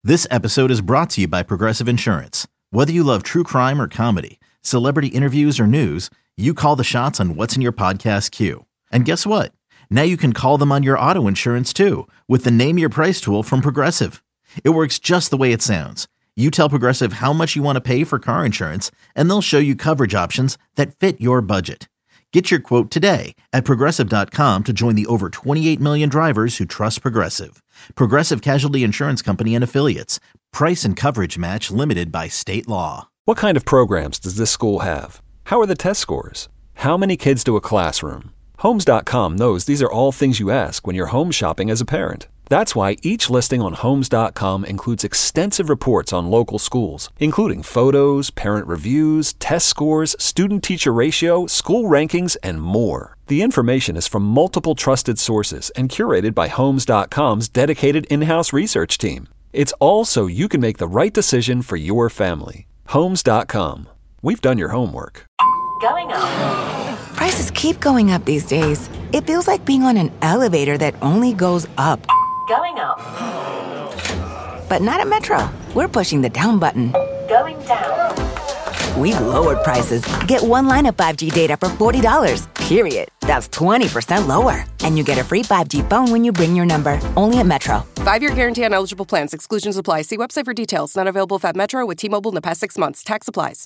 This episode is brought to you by Progressive Insurance. Whether you love true crime or comedy, celebrity interviews or news, you call the shots on what's in your podcast queue. And guess what? Now you can call them on your auto insurance too with the Name Your Price tool from Progressive. It works just the way it sounds. You tell Progressive how much you want to pay for car insurance, and they'll show you coverage options that fit your budget. Get your quote today at Progressive.com to join the over 28 million drivers who trust Progressive. Progressive Casualty Insurance Company and Affiliates. Price and coverage match limited by state law. What kind of programs does this school have? How are the test scores? How many kids to a classroom? Homes.com knows these are all things you ask when you're home shopping as a parent. That's why each listing on Homes.com includes extensive reports on local schools, including photos, parent reviews, test scores, student-teacher ratio, school rankings, and more. The information is from multiple trusted sources and curated by Homes.com's dedicated in-house research team. It's all so you can make the right decision for your family. Homes.com. We've done your homework. Going up. Prices keep going up these days. It feels like being on an elevator that only goes up. Going up. But not at Metro. We're pushing the down button. Going down. We've lowered prices. Get one line of 5G data for $40, period. That's 20% lower. And you get a free 5G phone when you bring your number. Only at Metro. 5-year guarantee on eligible plans. Exclusions apply. See website for details. Not available at Metro with T-Mobile in the past 6 months. Tax applies.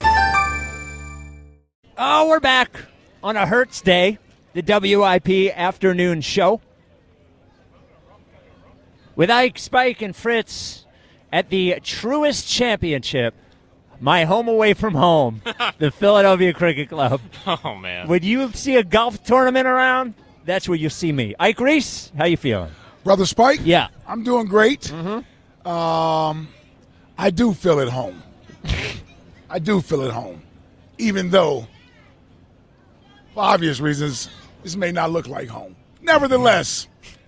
Oh, we're back on a Hertz Day, the WIP afternoon show. With Ike, Spike, and Fritz at the Truist Championship, my home away from home, the Philadelphia Cricket Club. Oh, man. When you see a golf tournament around, that's where you see me. Ike Reese, how you feeling? Brother Spike? Yeah. I'm doing great. Mm-hmm. I do feel at home. I do feel at home. Even though, for obvious reasons, this may not look like home. Nevertheless,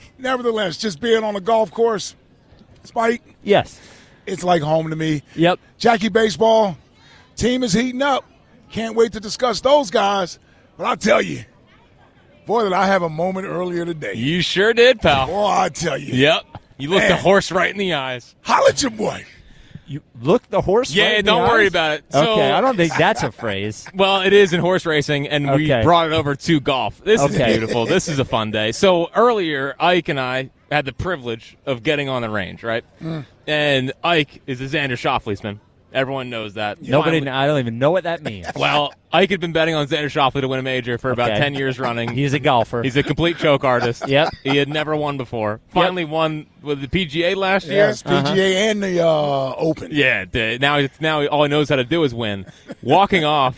just being on a golf course, Spike, Yes. it's like home to me. Yep. Jackie Baseball, team is heating up. Can't wait to discuss those guys. But I'll tell you, boy, did I have a moment earlier today. You sure did, pal. Boy, I tell you. Yep. You looked the Man. horse right in the eyes. Holla at your boy. You look the horse Yeah, right in the don't worry eyes? about it. So, Okay, I don't think that's a phrase. Well, it is in horse racing, and we Okay. brought it over to golf. This is Okay. beautiful. This is a fun day. So earlier, Ike and I had the privilege of getting on the range, right? And Ike is a Xander Schauffele's. Everyone knows that. Nobody, Finally- I don't even know what that means. Well, Ike had been betting on Xander Schauffele to win a major for about Okay. 10 years running. He's a golfer. He's a complete choke artist. Yep. He had never won before. Finally won with the PGA last year. Yes, PGA and the Open. Yeah, now all he knows how to do is win. Walking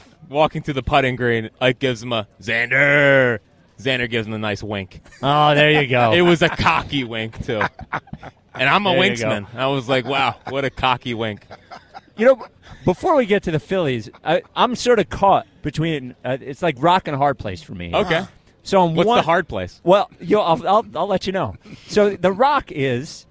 to the putting green, Ike gives him a Xander. Xander gives him a nice wink. Oh, there you go. It was a cocky wink, too. And I'm a There you winksman. I was like, wow, what a cocky wink. You know, before we get to the Phillies, I'm sort of caught between. It's like rock and a hard place for me. Okay. So on What's one, the hard place? Well, I'll let you know. So the rock is,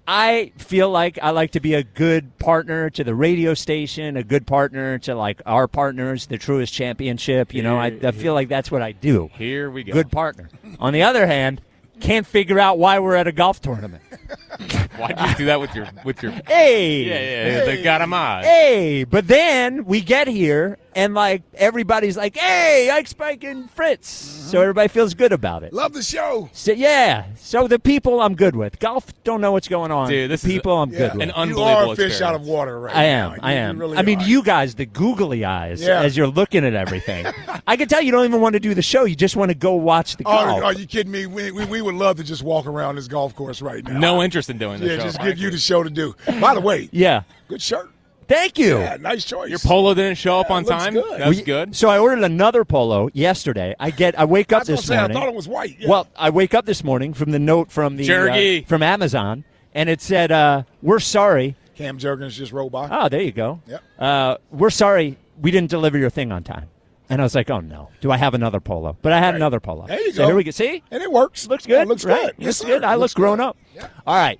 I feel like I like to be a good partner to the radio station, a good partner to like our partners, the Truist Championship. You know, I feel like that's what I do. Here we go. Good partner. On the other hand, can't figure out why we're at a golf tournament. Why'd you do that with your? Hey. Yeah, they got him on. Hey, but then we get here and like everybody's like, "Hey, Ike, Spike, and Fritz," so everybody feels good about it. Love the show. So yeah, so the people I'm good with. Golf don't know what's going on. Dude, this the is people I'm good an with. You unbelievable are a fish experience. out of water right I now. am. I am. You really I mean, are. you guys, the googly eyes, Yeah. as you're looking at everything. I can tell you don't even want to do the show. You just want to go watch the golf. Are you kidding me? We would love to just walk around this golf course right now. No interest in doing this Yeah, show. just give you the show to do. By the way, Yeah. good shirt. Thank you. Yeah, nice choice. Your polo didn't show up on looks time. good. That's good. So I ordered another polo yesterday. I wake up I was gonna this say, morning. I thought it was white. Yeah. Well, I wake up this morning from the note from the Jergy. from Amazon, and it said, "We're sorry." Cam Jurgens just rolled by. Oh, there you go. Yep. We're sorry we didn't deliver your thing on time. And I was like, oh no, do I have another polo? But I had another polo. There you so go. here we go. See, And it works. looks Yeah, good. it looks right? good. Yes, Looks sir. good. I Looks look grown good. up. All right.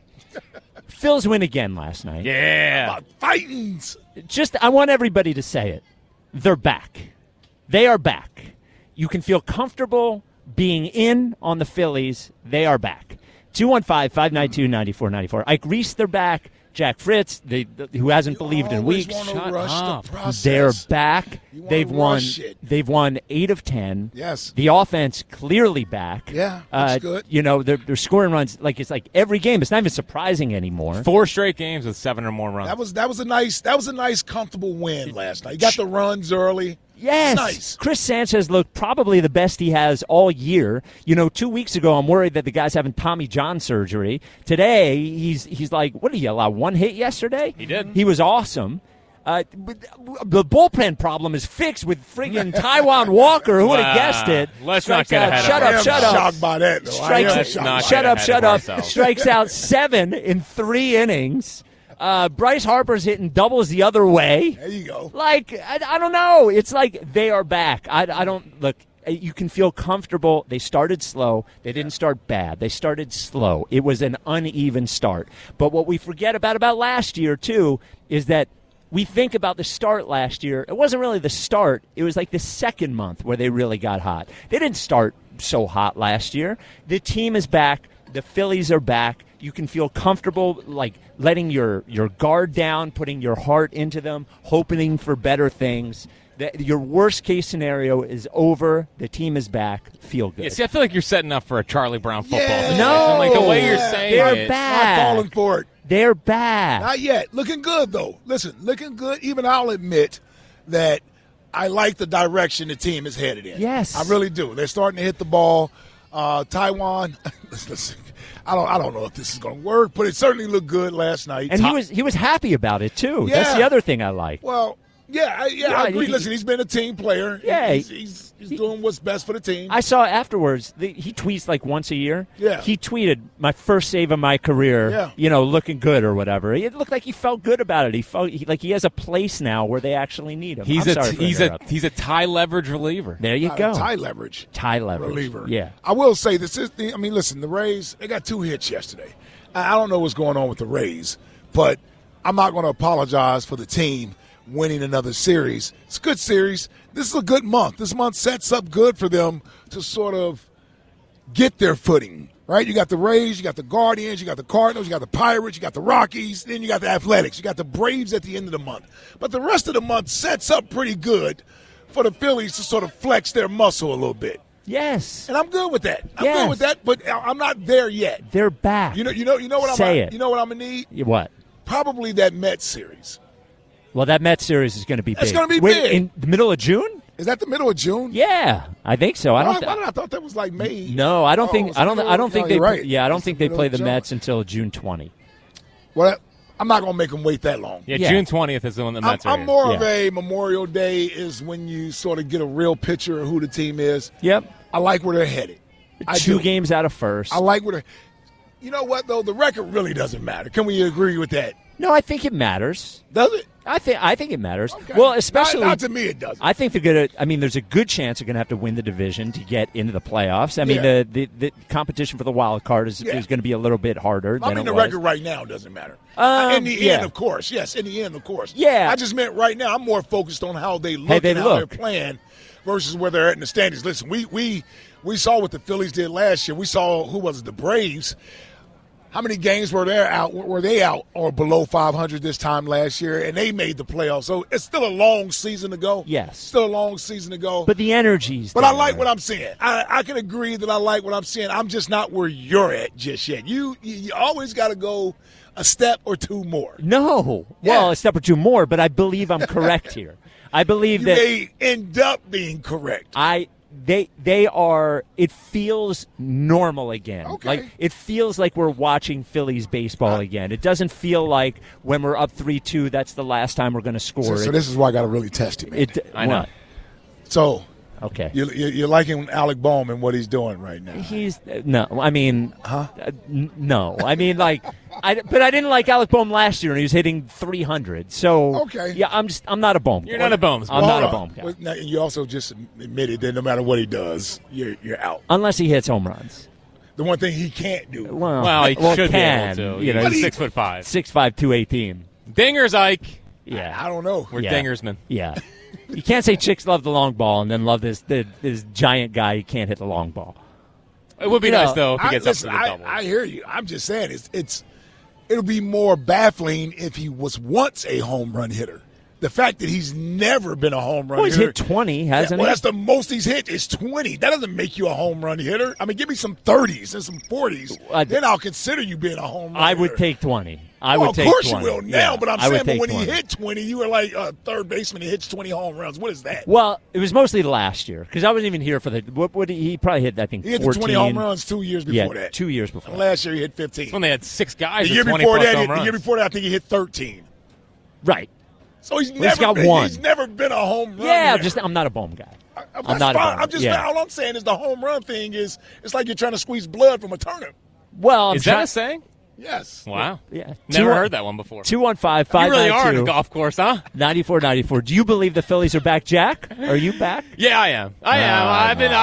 Phil's win again last night. Yeah. Fightings. Just, I want everybody to say it. They're back. They are back. You can feel comfortable being in on the Phillies. They are back. 215-592-9494. Ike Reese, they're back. Jack Fritz, who hasn't believed in always weeks. wanna rush the process. They're back. You wanna They've won. rush it. They've won 8 of 10. Yes. The offense clearly back. Yeah, that's good. You know, they're scoring runs it's like every game. It's not even surprising anymore. 4 straight games with 7 or more runs. That was a nice comfortable win last night. You got the runs early. Yes. Nice. Chris Sanchez looked probably the best he has all year. You know, 2 weeks ago, I'm worried that the guy's having Tommy John surgery. Today, he's like, what did he allow? 1 hit yesterday? He did. He was awesome. But the bullpen problem is fixed with friggin' Taiwan Walker. Who would have guessed it? Let's Strikes not get out. ahead Shut of up, I am shut up. shocked by that, though. Strikes not shut get up, ahead shut of up. ourselves. Strikes out 7 in 3 innings. Bryce Harper's hitting doubles the other way. There you go. Like, I don't know. It's like they are back. I don't look. You can feel comfortable. They started slow. They didn't start bad. They started slow. It was an uneven start. But what we forget about last year, too, is that we think about the start last year. It wasn't really the start. It was like the second month where they really got hot. They didn't start so hot last year. The team is back. The Phillies are back. You can feel comfortable, like letting your guard down, putting your heart into them, hoping for better things. Your worst case scenario is over. The team is back. Feel good. Yeah, see, I feel like you're setting up for a Charlie Brown football situation. No. Like the way you're saying They're it. back. Not falling for it. They're back. Not yet. Looking good, though. Listen, looking good. Even I'll admit that I like the direction the team is headed in. Yes. I really do. They're starting to hit the ball. Taiwan, listen, I don't know if this is going to work, but it certainly looked good last night. And he was happy about it, too. Yeah. That's the other thing I like. Well, I agree. Listen, he's been a team player. Yeah. He's doing what's best for the team. I saw afterwards, he tweets like once a year. Yeah. He tweeted, my first save of my career, Yeah. Looking good or whatever. It looked like he felt good about it. He felt like he has a place now where they actually need him. He's a a tie leverage reliever. There you go. Tie leverage. Reliever. Yeah. I will say this is listen, the Rays, they got 2 hits yesterday. I don't know what's going on with the Rays, but I'm not going to apologize for the team winning another series. It's a good series. This is a good month. This month sets up good for them to sort of get their footing, right? You got the Rays, you got the Guardians, you got the Cardinals, you got the Pirates, you got the Rockies, then you got the Athletics, you got the Braves at the end of the month. But the rest of the month sets up pretty good for the Phillies to sort of flex their muscle a little bit. Yes. And I'm good with that. I'm Yes. good with that, but I'm not there yet. They're back. You know what Say it. You know what I'm gonna need? What? Probably that Mets series. Well, that Mets series is going to be big. It's gonna be Wait, big. in the middle of June? Is that the middle of June? Yeah, I think so. Why did I thought that was like May. No, I don't think. it's I don't middle- think no, they. you're right. Yeah, I don't It's think the they middle play of the June. Mets until June 20. Well, I'm not gonna make them wait that long. Yeah, Yeah. June 20th is the one the Mets are I'm in. more of Yeah. a Memorial Day is when you sort of get a real picture of who the team is. Yep. I like where they're headed. I 2 do. games out of first. I like where they're. You know what though? The record really doesn't matter. Can we agree with that? No, I think it matters. Does it? I think it matters. Okay. Well, especially not to me, it doesn't. I think they're gonna. I mean, there's a good chance they're gonna have to win the division to get into the playoffs. I mean, Yeah. the competition for the wild card is going to be a little bit harder. I than mean, it the was. record right now doesn't matter. In the yeah. end, of course. Yes, in the end, of course. Yeah. I just meant right now. I'm more focused on how they look they and how look. they're playing versus where they're at in the standings. Listen, we saw what the Phillies did last year. We saw who was it, the Braves. How many games were they out or below 500 this time last year, and they made the playoffs? So it's still a long season to go. Yes. Still a long season to go. But the energy's But I there. like what I'm seeing. I can agree that I like what I'm seeing. I'm just not where you're at just yet. You always got to go a step or 2 more. No. Yeah. Well, a step or 2 more, but I believe I'm correct here. I believe You that may end up being correct. they are. It feels normal again. Okay. Like it feels like we're watching Phillies baseball again. It doesn't feel like when we're up 3-2. That's the last time we're going to score. So this is why I got to really test him. I know. What? So Okay. you're liking Alec Bohm and what he's doing right now. He's no. I mean, no. I mean, like, but I didn't like Alec Bohm last year, and he was hitting 300. So Okay. yeah, I'm not a Bohm. You're not a Bohm. I'm not a Bohm guy. Well, now, you also just admitted that no matter what he does, you're out. Unless he hits home runs. The one thing he can't do. Well, he should can, be able to. You know, He's 6'5". 6'5", 218. Dingers, Ike. Yeah. I don't know. We're Yeah. dingersmen. Yeah. You can't say chicks love the long ball and then love this giant guy who can't hit the long ball. It would be You nice know, though if he gets Listen, up to the double. I hear you. I'm just saying it's it'll be more baffling if he was once a home run hitter. The fact that he's never been a home run Well, he's hitter. hit 20, hasn't Well, he? that's the most he's hit is 20. That doesn't make you a home run hitter. I mean, give me some 30s and some 40s. Then I'll consider you being a home run I hitter. would take 20. I Well, would take of course 20. you will now, Yeah, but I'm I would saying, but take when 20. he hit 20, you were like a third baseman. He hits 20 home runs. What is that? Well, it was mostly last year because I wasn't even here for the. What he probably hit? I think He hit 14. the 20 home runs 2 years before Yeah, that. 2 years before. And last year he hit 15. That's when they had 6 guys The year with 20 before plus that, home runs. the year before that, I think he hit 13. Right. So he's Well, never he's got been, one. He's never been a home run. Yeah, hitter. I'm not a Bohm guy. That's I'm not a fine. Bohm. I'm just yeah. all I'm saying is the home run thing is it's like you're trying to squeeze blood from a turnip. Well, Is that a saying? Yes. Wow. Yeah. Never heard that one before. 215-592. You really are in a golf course, huh? 94-94. Do you believe the Phillies are back, Jack? Are you back? Yeah, I am. I've been.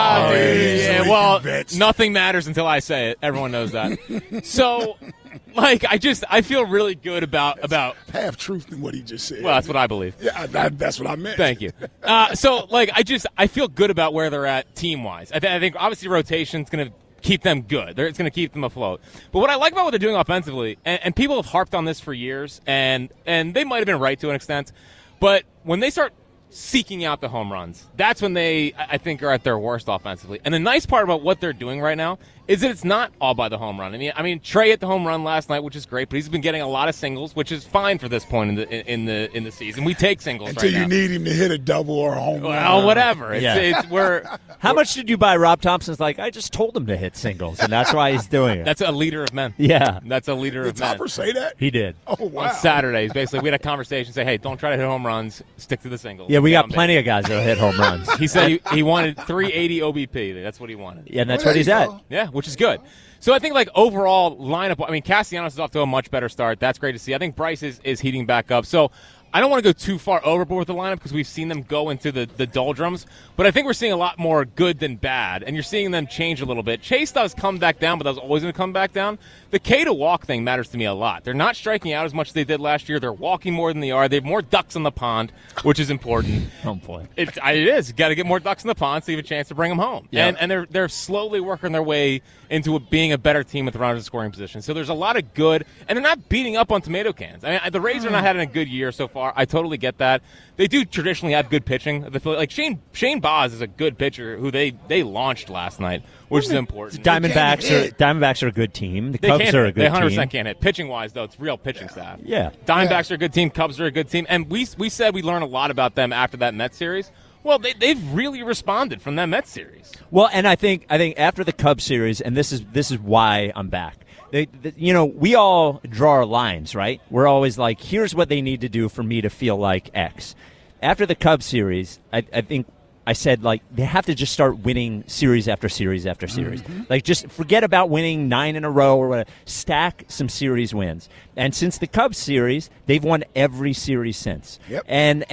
so he well, can bet. nothing matters until I say it. Everyone knows that. So, like, I feel really good about. Half truth in what he just said. Well, that's what I believe. Yeah, that's what I meant. Thank you. So, like, I feel good about where they're at team wise. I think obviously rotation's going to keep them good. It's going to keep them afloat. But what I like about what they're doing offensively, and people have harped on this for years, and they might have been right to an extent, but when they start seeking out the home runs, that's when they, I think, are at their worst offensively. And the nice part about what they're doing right now is that it's not all by the home run. I mean, Trey hit the home run last night, which is great, but he's been getting a lot of singles, which is fine for this point in the season. We take singles Until right you now. need him to hit a double or a home run. Well, whatever. We're How much did you buy Rob Thompson's like, I just told him to hit singles, and that's why he's doing it. That's a leader of men. Yeah. That's a leader Did of men. Topper say that? He did. Oh, wow. On Saturdays, basically, we had a conversation, say, hey, don't try to hit home runs, stick to the singles. Yeah, we Get got on base. plenty of guys that hit home runs. He said he wanted 380 OBP. That's what he wanted. Yeah, and that's Well, what he's there at. you go. Yeah, which is good. So I think, like, overall lineup, I mean, Castellanos is off to a much better start. That's great to see. I think Bryce is heating back up. So I don't want to go too far overboard with the lineup because we've seen them go into the doldrums. But I think we're seeing a lot more good than bad, and you're seeing them change a little bit. Chase does come back down, but that was always going to come back down. The K to walk thing matters to me a lot. They're not striking out as much as they did last year. They're walking more than they are. They have more ducks in the pond, which is important. Oh, boy. It is. Got to get more ducks in the pond so you have a chance to bring them home. Yeah. And they're slowly working their way into being a better team with runners in scoring position. So there's a lot of good, and they're not beating up on tomato cans. I mean, the Rays are not having a good year so far. I totally get that. They do traditionally have good pitching. Like Shane Baz is a good pitcher who they launched last night, which is important. Diamondbacks are a good team. The They Cubs can't are a hit. good They 100% team. can't hit. Pitching wise, though, it's real pitching staff. Yeah. Diamondbacks are a good team. Cubs are a good team. And we said we learned a lot about them after that Mets series. Well, they've really responded from that Mets series. Well, and I think after the Cubs series, and this is why I'm back. We all draw our lines, right? We're always like, here's what they need to do for me to feel like X. After the Cubs series, I think I said, like, they have to just start winning series after series after series. Like, just forget about winning 9 in a row or whatever. Stack some series wins. And since the Cubs series, they've won every series since. Yep. And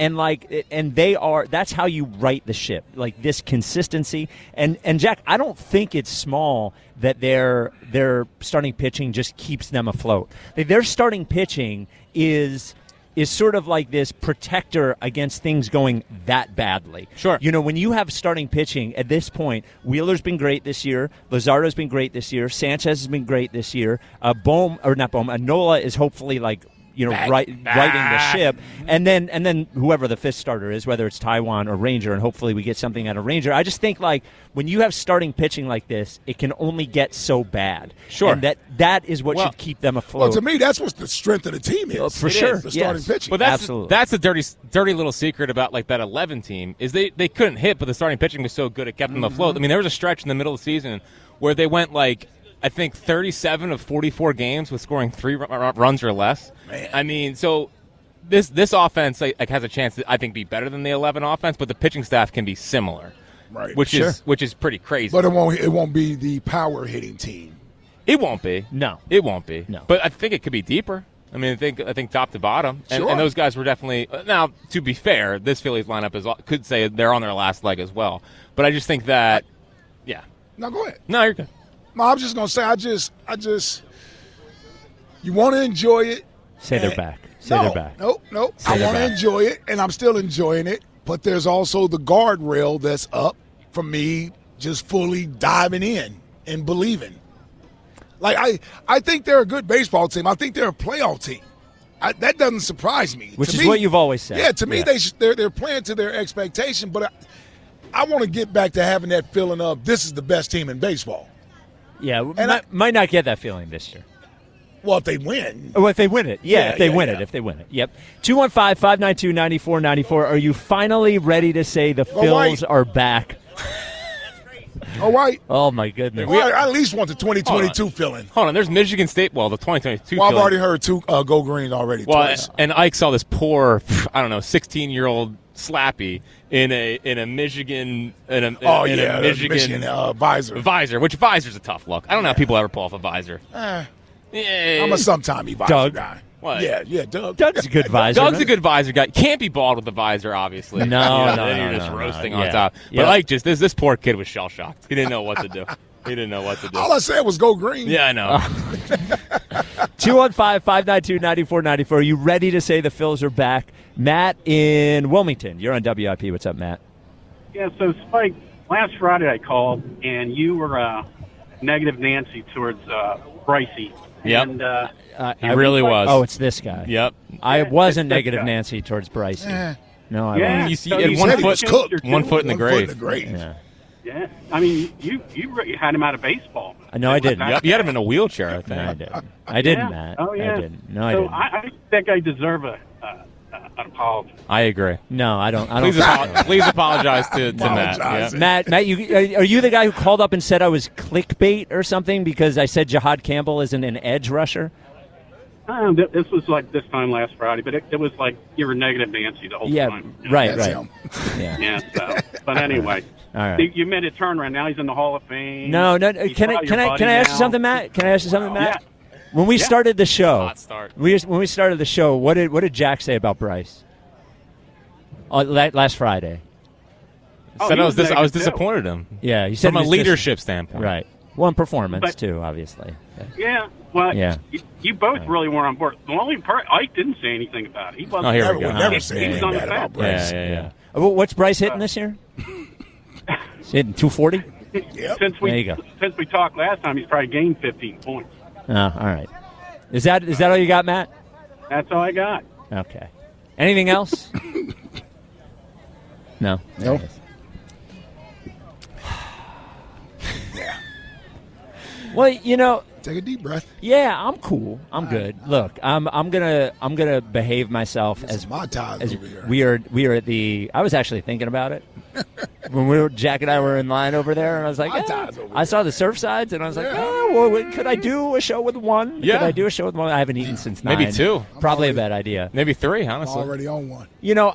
that's how you right the ship. Like, this consistency. And Jack, I don't think it's small that their starting pitching just keeps them afloat. Their starting pitching is sort of like this protector against things going that badly. Sure. When you have starting pitching at this point, Wheeler's been great this year. Luzardo's been great this year. Sanchez has been great this year. Nola is hopefully righting the ship, and then whoever the fifth starter is, whether it's Taiwan or Ranger, and hopefully we get something out of Ranger. I just think, like, when you have starting pitching like this, it can only get so bad. Sure. And that is what should keep them afloat. Well, to me, that's what the strength of the team is. For sure. The starting pitching. But Absolutely. that's the dirty little secret about, like, that 11 team is they couldn't hit, but the starting pitching was so good it kept them afloat. I mean, there was a stretch in the middle of the season where they went, like, I think 37 of 44 games with scoring 3 runs or less. Man. I mean, so this offense has a chance to, I think, be better than the 11 offense, but the pitching staff can be similar, Right. which is pretty crazy. But it won't be the power hitting team. It won't be. No. It won't be. No. But I think it could be deeper. I mean, I think top to bottom, and, Sure. and those guys were definitely. Now, to be fair, this Phillies lineup could say they're on their last leg as well. But I just think that, yeah. No, go ahead. No, you're good. No, I'm just gonna say, I just, you want to enjoy it. Say they're back. Say No, they're back. Nope. Say I they're want to back. enjoy it, and I'm still enjoying it. But there's also the guardrail that's up for me, just fully diving in and believing. Like, I think they're a good baseball team. I think they're a playoff team. That doesn't surprise me. Which to is me, what you've always said. Yeah, to me, they're playing to their expectation. But I want to get back to having that feeling of this is the best team in baseball. Yeah, and might not get that feeling this year. Well, if they win. Oh, if they win it. If they win it. Yep. 215-592-9494. Are you finally ready to say the Phils are back? All right. Oh, my goodness. Well, I at least want the 2022 feeling. Hold on. There's Michigan State. Well, the 2022 Well, I've already heard two go green already. Well, twice. and Ike saw this poor, 16-year-old Slappy in a Michigan Michigan visor. Visor, which visor's a tough look. I don't know how people ever pull off a visor. I'm a sometimey visor Doug. guy. What? Yeah, Doug. Doug's a good visor. Doug's a good visor guy. Can't be bald with the visor, obviously. No, Then you're just roasting on Yeah. top. But Yeah. Ike this poor kid was shell shocked. He didn't know what to do. All I said was go green. Yeah, I know. 215-592-9494. Are you ready to say the Phils are back? Matt in Wilmington. You're on WIP. What's up, Matt? Yeah, so Spike, last Friday I called, and you were negative Nancy towards Brycey. Yep. And, He really was. Oh, it's this guy. Yep. I wasn't this negative guy. Nancy towards Bryce. No, I Yeah. wasn't. You see, So at you one said he foot, was cooked. one foot in the grave. Yeah. yeah, I mean, you had him out of baseball. No, I didn't. Yep. You had him in a wheelchair, I think. No, I didn't. I didn't, Yeah. Matt. Oh, yeah. I didn't. No, I so didn't. I think I deserve an apology. I agree. No, I don't. Please apologize to Matt. Apologize. Yeah. Matt, are you the guy who called up and said I was clickbait or something because I said Jahad Campbell isn't an edge rusher? This was like this time last Friday, but it was like you were negative Nancy the whole time. Right. That's him. Yeah. Yeah, so, but anyway, All right. you made a turnaround. Now he's in the Hall of Fame. No. He's Can probably your I buddy ask you now. something, Matt? Can I ask you something, Matt? Yeah. When we started the show, Hot start. when we started the show, what did Jack say about Bryce? Last Friday. Said he I was was negative, too. disappointed in him. Yeah, he said From a he was leadership standpoint. right. One performance But- too, obviously. Yeah, well, Yeah. you both really weren't on board. The only part Ike didn't say anything about it. He wasn't. Oh, here we Never go. would never Yeah, say yeah, anything yeah. bad about Bryce. Yeah. What's Bryce hitting this year? He's hitting 240. Yep. Since There you go. we talked last time, he's probably gained 15 points. Oh, all right. Is that all you got, Matt? That's all I got. Okay. Anything else? No. No. Yeah. Well, Take a deep breath. yeah, I'm cool. I'm good. Look, I'm gonna behave myself as my ties as over here. we are at the. I was actually thinking about it when Jack and I were in line over there, and I was like, My eh. ties over I saw the surf sides, and I was like, Yeah. oh, well, could I do a show with one? Yeah. Could I do a show with one? I haven't eaten since 9. Maybe 2. Probably a bad idea. Maybe 3, I'm honestly. already on one.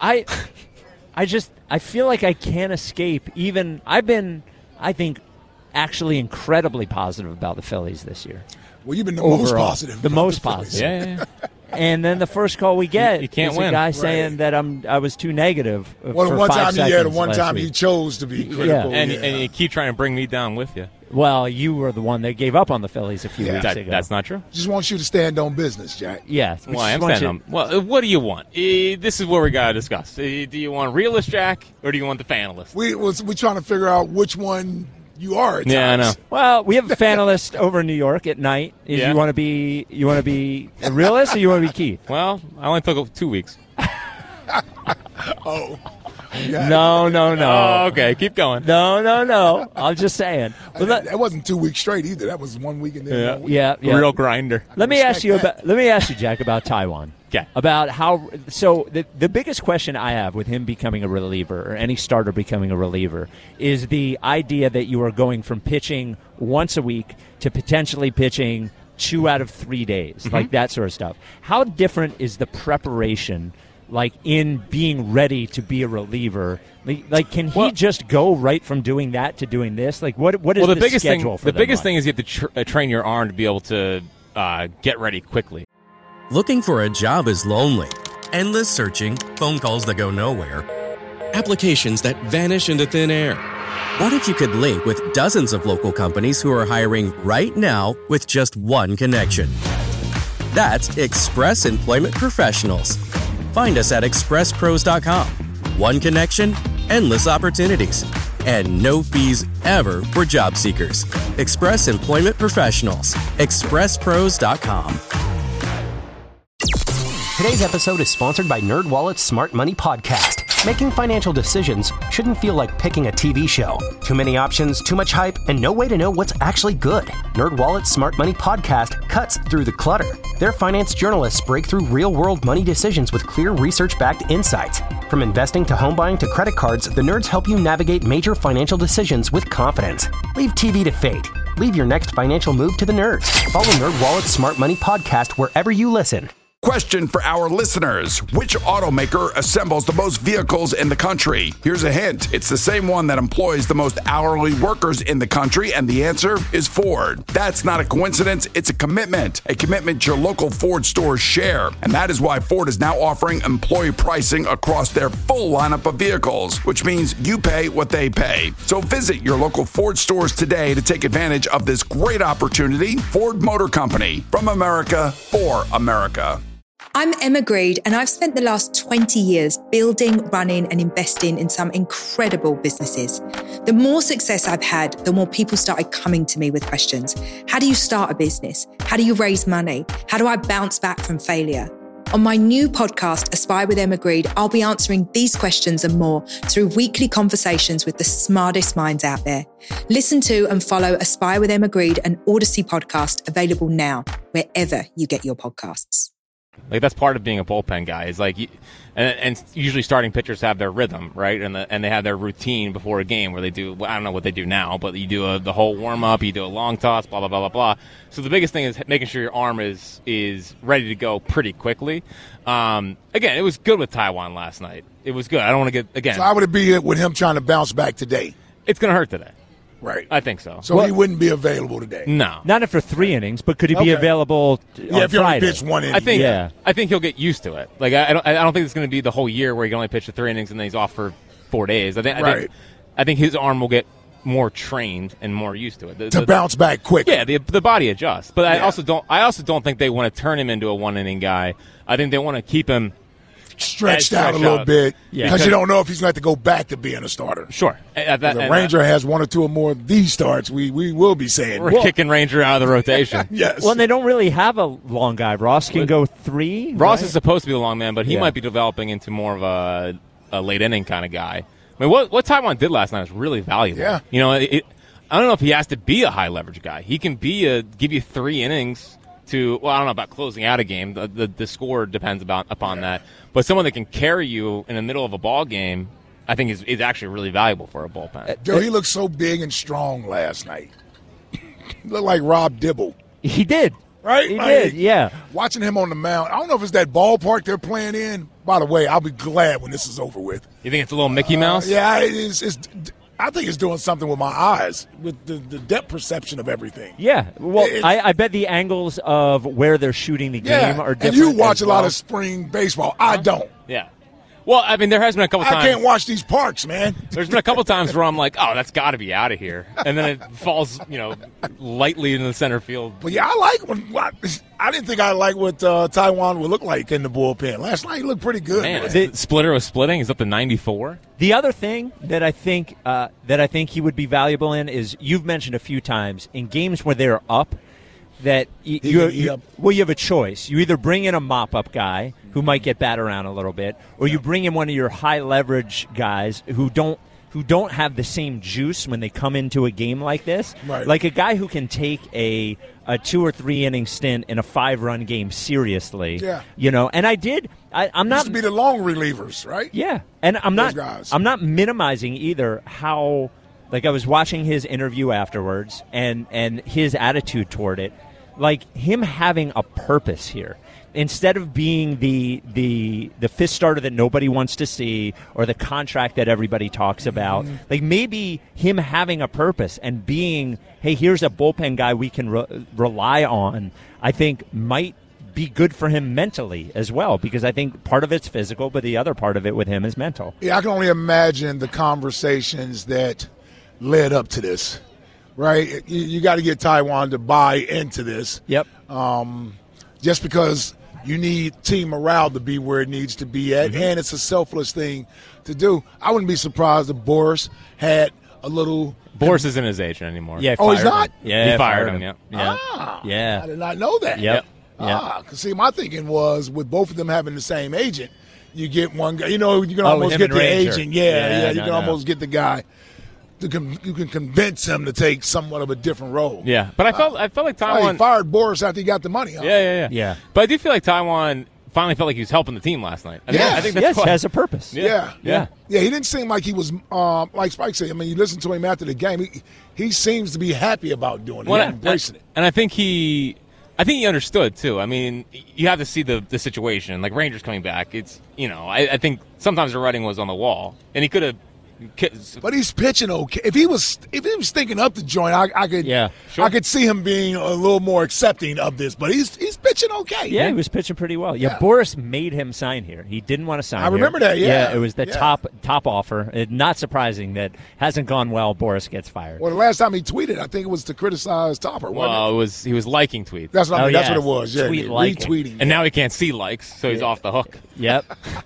I feel like I can't escape. Even I've been, I think, actually incredibly positive about the Phillies this year. Well, you've been the most Overall. positive. The about most Phillies. positive. Yeah. And then the first call we get You can't is a win. guy saying Right. that I was too negative. Well, for the one 5 time seconds the one last time week. he chose to be critical. And yeah. you keep trying to bring me down with you. Well, you were the one that gave up on the Phillies a few Yeah. weeks ago. That's not true. Just wants you to stand on business, Jack. Yeah. Well, I am standing on. Well, what do you want? This is where we got to discuss. Do you want realist Jack or do you want the fanalist? We trying to figure out which one you are. At Yeah, I know. times. Well, we have a fanalist over in New York at night. Yeah. You want to be a realist or you want to be Keith? Well, I only took 2 weeks. Oh, yeah. No. Oh, okay. Keep going. No. I'm just saying. Well, That wasn't 2 weeks straight either. That was 1 week and then 1 week. yeah. Real grinder. Let me ask you respect Jack, about Taiwan. Okay. About how. So the biggest question I have with him becoming a reliever or any starter becoming a reliever is the idea that you are going from pitching once a week to potentially pitching 2 out of 3 days, like that sort of stuff. How different is the preparation? Like in being ready to be a reliever, like can he just go right from doing that to doing this? Like what is Well, the the biggest thing. schedule for The them biggest like? thing is you have to train your arm to be able to get ready quickly. Looking for a job is lonely. Endless searching, phone calls that go nowhere, applications that vanish into thin air. What if you could link with dozens of local companies who are hiring right now with just one connection? That's Express Employment Professionals. Find us at expresspros.com. One connection, endless opportunities. and no fees ever for job seekers. Express Employment Professionals. ExpressPros.com. Today's episode is sponsored by NerdWallet's Smart Money Podcast. Making financial decisions shouldn't feel like picking a TV show. Too many options, too much hype, and no way to know what's actually good. NerdWallet's Smart Money Podcast cuts through the clutter. Their finance journalists break through real-world money decisions with clear research-backed insights. From investing to home buying to credit cards, the nerds help you navigate major financial decisions with confidence. Leave TV to fate. Leave your next financial move to the nerds. Follow NerdWallet's Smart Money Podcast wherever you listen. Question for our listeners. Which automaker assembles the most vehicles in the country? Here's a hint. It's the same one that employs the most hourly workers in the country, and the answer is Ford. That's not a coincidence. It's a commitment your local Ford stores share. And that is why Ford is now offering employee pricing across their full lineup of vehicles, which means you pay what they pay. So visit your local Ford stores today to take advantage of this great opportunity. Ford Motor Company, from America for America. I'm Emma Greed, and I've spent the last 20 years building, running, and investing in some incredible businesses. The more success I've had, the more people started coming to me with questions. How do you start a business? How do you raise money? How do I bounce back from failure? On my new podcast, Aspire with Emma Greed, I'll be answering these questions and more through weekly conversations with the smartest minds out there. Listen to and follow Aspire with Emma Greed, an Odyssey podcast, available now, wherever you get your podcasts. Like, that's part of being a bullpen guy. Is like, and usually starting pitchers have their rhythm, right? And they have their routine before a game where they do. I don't know what they do now, but you do the whole warm up, you do a long toss, blah blah blah blah blah. So the biggest thing is making sure your arm is ready to go pretty quickly. Again, it was good with Taijuan last night. It was good. I don't want to get again. So how would it be with him trying to bounce back today? It's going to hurt today. Right. I think so. So he wouldn't be available today? No. Not after 3 innings, but could he be available on if you only Friday? pitch 1 inning. I think he'll get used to it. Like, I don't think it's going to be the whole year where he can only pitch the 3 innings and then he's off for 4 days. I think his arm will get more trained and more used to it. To bounce back quick. Yeah, the body adjusts. But I also don't think they want to turn him into a 1-inning guy. I think they want to keep him stretched out a little bit because you don't know if he's going to have to go back to being a starter. Sure. The Ranger has 1 or 2 or more of these starts. We will be saying. We're kicking Ranger out of the rotation. Yes. Well, and they don't really have a long guy. Ross can go 3. Ross is supposed to be the long man, but he might be developing into more of a late inning kind of guy. I mean, what Taijuan did last night was really valuable. Yeah. You know, I don't know if he has to be a high leverage guy. He can give you 3 innings. I don't know about closing out a game. The score depends upon that. But someone that can carry you in the middle of a ball game, I think is actually really valuable for a bullpen. Joe, he looked so big and strong last night. He looked like Rob Dibble. He did. Right? He did, yeah. Watching him on the mound, I don't know if it's that ballpark they're playing in. By the way, I'll be glad when this is over with. You think it's a little Mickey Mouse? Yeah, I think it's doing something with my eyes, with the depth perception of everything. Yeah. Well, I bet the angles of where they're shooting the game are different. And you watch a lot of spring baseball. I don't. Yeah. Well, I mean, there has been a couple times. I can't watch these parks, man. There's been a couple times where I'm like, oh, that's got to be out of here. And then it falls, lightly into the center field. But yeah, I didn't think I liked what Taijuan would look like in the bullpen. Last night he looked pretty good. Man, the splitter was splitting. He's up to 94. The other thing that I think he would be valuable in is, you've mentioned a few times, in games where they're up, that you have a choice. You either bring in a mop-up guy who might get bat around a little bit, or you bring in one of your high-leverage guys who don't have the same juice when they come into a game like this. Right. Like a guy who can take a 2 or 3 inning stint in a 5-run game seriously. Yeah. And I'm not used to be the long relievers, right? Yeah. And I'm guys. not minimizing either how, like, I was watching his interview afterwards and his attitude toward it. Like, him having a purpose here, instead of being the fifth starter that nobody wants to see, or the contract that everybody talks about, like, maybe him having a purpose and being, hey, here's a bullpen guy we can rely on, I think might be good for him mentally as well, because I think part of it's physical, but the other part of it with him is mental. Yeah, I can only imagine the conversations that led up to this. Right, you got to get Taijuan to buy into this. Yep. Just because you need team morale to be where it needs to be at, and it's a selfless thing to do. I wouldn't be surprised if Boris had a little. Boris isn't his agent anymore. Yeah. Oh, he's not? Yeah, He fired him, yeah. Yeah. I did not know that. Yep. Because see, my thinking was with both of them having the same agent, you get one guy. You know, you can Oh, almost him get and the Ranger. agent. Yeah. You no, can almost get the guy. You can convince him to take somewhat of a different role. Yeah, but I felt like Oh, Taiwan he fired Boris after he got the money. Huh? Yeah. But I do feel like Taiwan finally felt like he was helping the team last night. I think that's yes, why. has a purpose. Yeah. Yeah. He didn't seem like he was like Spike said. I mean, you listen to him after the game. He seems to be happy about doing it, embracing it. And I think he understood too. I mean, you have to see the situation. Like Rangers coming back, it's I think sometimes the writing was on the wall, and he could have. But he's pitching okay. If he was thinking up the joint, I could see him being a little more accepting of this. But he's pitching okay. Yeah, he was pitching pretty well. Yeah, Boris made him sign here. He didn't want to sign. I remember that. Yeah, it was the top offer. Not surprising that hasn't gone well. Boris gets fired. Well, the last time he tweeted, I think it was to criticize Topper. Well, he was liking tweets. That's what That's what it was. Yeah, retweeting. And now he can't see likes, so he's off the hook. Yep.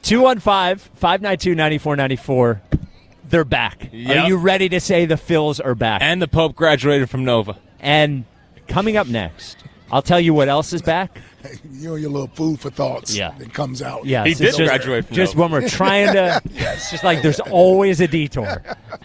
215-592-9494. They're back. Yep. Are you ready to say the Phils are back? And the Pope graduated from Nova. And coming up next, I'll tell you what else is back. You know, your little food for thoughts. Yeah. It comes out. Yeah, he did graduate from just Nova. when we're trying to. It's just like there's always a detour.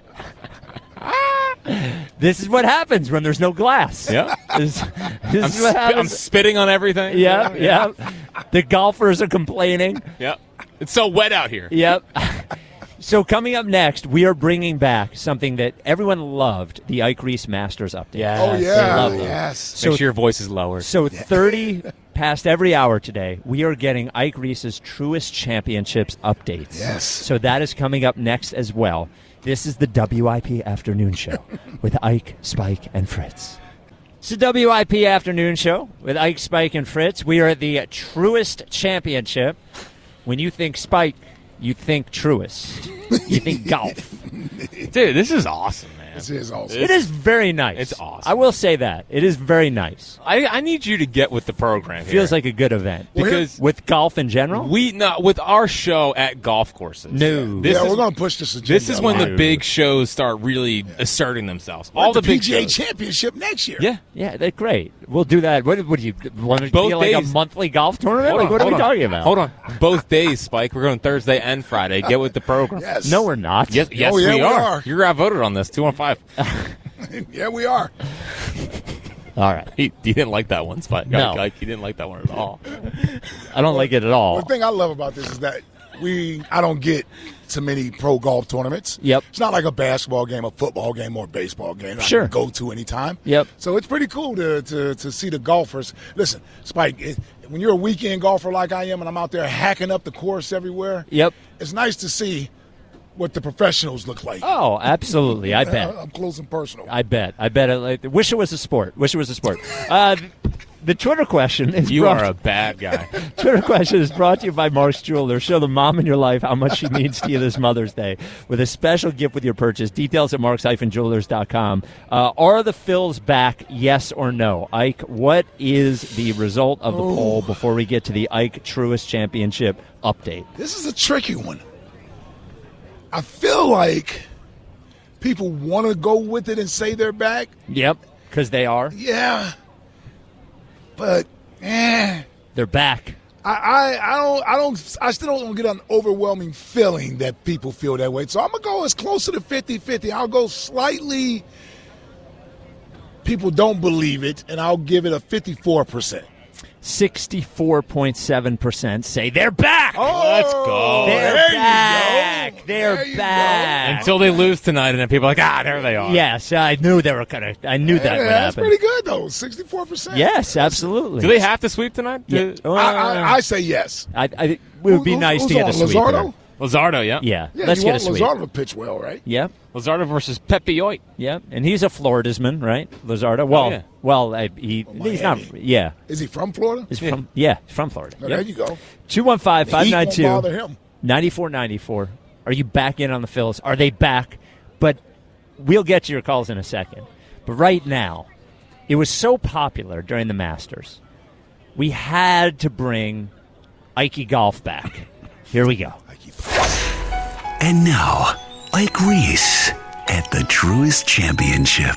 This is what happens when there's no glass. Yeah. This is what happens. I'm spitting on everything. Yeah. The golfers are complaining. Yep. It's so wet out here. Yep. So coming up next, we are bringing back something that everyone loved, the Ike Reese Masters update. Yes. Oh, yeah. They loved it. Yes. So, Make sure your voice is lowered. So 30 past every hour today, we are getting Ike Reese's Truist Championships updates. Yes. So that is coming up next as well. This is the WIP Afternoon Show with Ike, Spike, and Fritz. It's the WIP Afternoon Show with Ike, Spike, and Fritz. We are at the Truist Championship. When you think Spike, you think Truist. You think golf. Dude, this is awesome, man. This is awesome. It is very nice. It's awesome. I will say that. It is very nice. I need you to get with the program here. Feels like a good event. Because with golf in general? with our show at golf courses. No. We're going to push this agenda. This is when the No. big shows start really asserting themselves. We're All at the big PGA shows. Championship next year. Yeah. Yeah, that's great. We'll do that. What do you want to Both be like a days. monthly golf tournament? Like, what are we talking about? Hold on. Both days, Spike. We're going Thursday and Friday. Get with the program. Yes. No, we're not. Yes, yeah, we we are. are. You're outvoted on this. 215. Yeah, we are. All right. He didn't like that one, Spike. No. Like, he didn't like that one at all. I don't like it at all. One thing I love about this is that I don't get so many pro golf tournaments. Yep. It's not like a basketball game, a football game, or a baseball game. Sure. I can go to anytime. Yep. So it's pretty cool to see the golfers. Listen, Spike, when you're a weekend golfer like I am and I'm out there hacking up the course everywhere, Yep. it's nice to see what the professionals look like. Oh, absolutely. I bet. Up close and personal. I bet. Wish it was a sport. The Twitter question is You brought, are a bad guy. Twitter question is brought to you by Mark's Jeweler. Show the mom in your life how much she means to you this Mother's Day with a special gift with your purchase. Details at marks-jewelers.com. Are the Phils back, yes or no? Ike, what is the result of the poll before we get to the Ike Truist Championship update? This is a tricky one. I feel like people want to go with it and say they're back. Yep, because they are. Yeah. But They're back. I still don't get an overwhelming feeling that people feel that way. So I'm going to go as closer to 50-50. I'll go slightly people don't believe it, and I'll give it a 54%. 64.7% say they're back. Let's go. They're there back. you go. They're There you back. Until they lose tonight, and then people are like, there they are. Yes, I knew they were gonna. I knew that would That's happen. pretty good, though. 64%. Yes, absolutely. Do they have to sweep tonight? Yeah. I say yes. It would be nice to get a who's sweep. on? here. Luzardo? Luzardo, yeah. Yeah, Yeah, let's you get a want sweep. Luzardo to pitch well, right? Yep, Luzardo versus Pepe Yoit. yep, and he's a Floridasman, right? Luzardo. Well, yeah. He's Miami. not. Yeah, Is he from Florida? he's Yeah. from. Yeah, he's from Florida. No, Yep. there you go. 215-592. The heat won't bother him. 9494. Are you back in on the Phils? Are they back? But we'll get to your calls in a second. But right now, it was so popular during the Masters, we had to bring Ike Golf back. Here we go. And now, Ike Reese at the Truist Championship.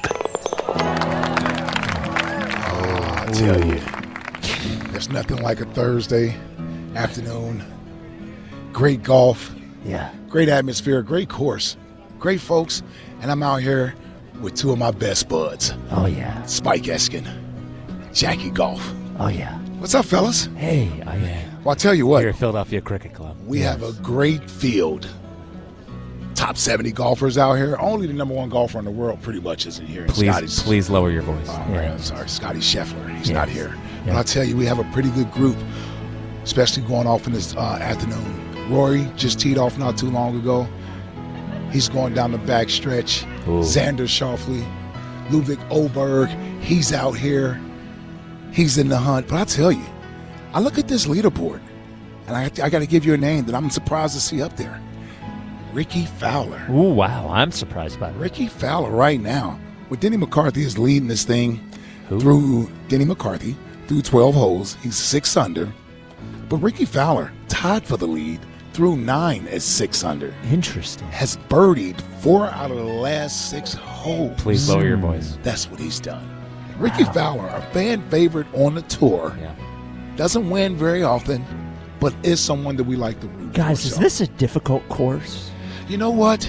I tell you, there's nothing like a Thursday afternoon. Great golf. Yeah. Great atmosphere, great course, great folks. And I'm out here with two of my best buds. Oh, yeah. Spike Eskin, Jackie Golf. Oh, yeah. What's up, fellas? Hey, Well, I'll tell you what. Here at Philadelphia Cricket Club. We have a great field. Top 70 golfers out here. Only the number one golfer in the world pretty much isn't here. Please lower your voice. Oh, yeah. I'm sorry, Scotty Scheffler. He's not here. But I'll tell you, we have a pretty good group, especially going off in this afternoon. Rory just teed off not too long ago. He's going down the back stretch. Ooh. Xander Schauffele, Ludwig Oberg, he's out here. He's in the hunt. But I'll tell you, I look at this leaderboard, and I got to give you a name that I'm surprised to see up there. Ricky Fowler. Ooh, wow. I'm surprised by that. Ricky Fowler right now. With Denny McCarthy is leading this thing through Denny McCarthy through 12 holes. He's 6 under. But Ricky Fowler tied for the lead through 9 at 6 under. Interesting. Has birdied 4 out of the last 6 holes. Please lower your voice. That's what he's done. Ricky Fowler, a fan favorite on the tour. Yeah. Doesn't win very often, but is someone that we like to root for. Guys, is this a difficult course? You know what?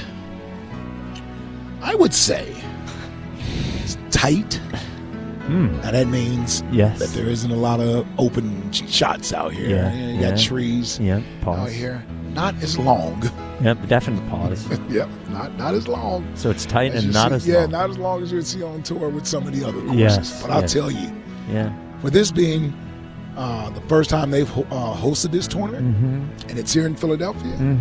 I would say it's tight. Now that means that there isn't a lot of open shots out here. Yeah, You got trees out here. Not as long. Yep, definite pause. Yep, not as long. So it's tight as and you not see, as long. not as long as you'd see on tour with some of the other courses. Yes, but I'll yes. tell you, Yeah. for this being the first time they've hosted this tournament, and it's here in Philadelphia,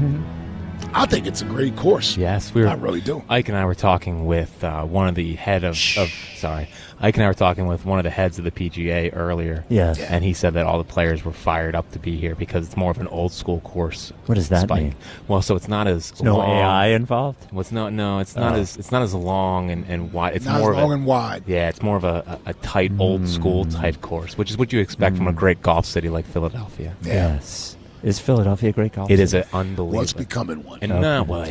I think it's a great course. Yes, I really do. Ike and I were talking with one of the head of Ike and I were talking with one of the heads of the PGA earlier. Yes. And he said that all the players were fired up to be here because it's more of an old school course. What does that Spike. mean? Well, so it's not as There's no long. AI involved? Well, it's not as long and wide. It's Not more as of long a, and wide. Yeah, it's more of a tight old school type course, which is what you expect from a great golf city like Philadelphia. Yes. Is Philadelphia a great golf It city? is an unbelievable. Well, it's becoming one. And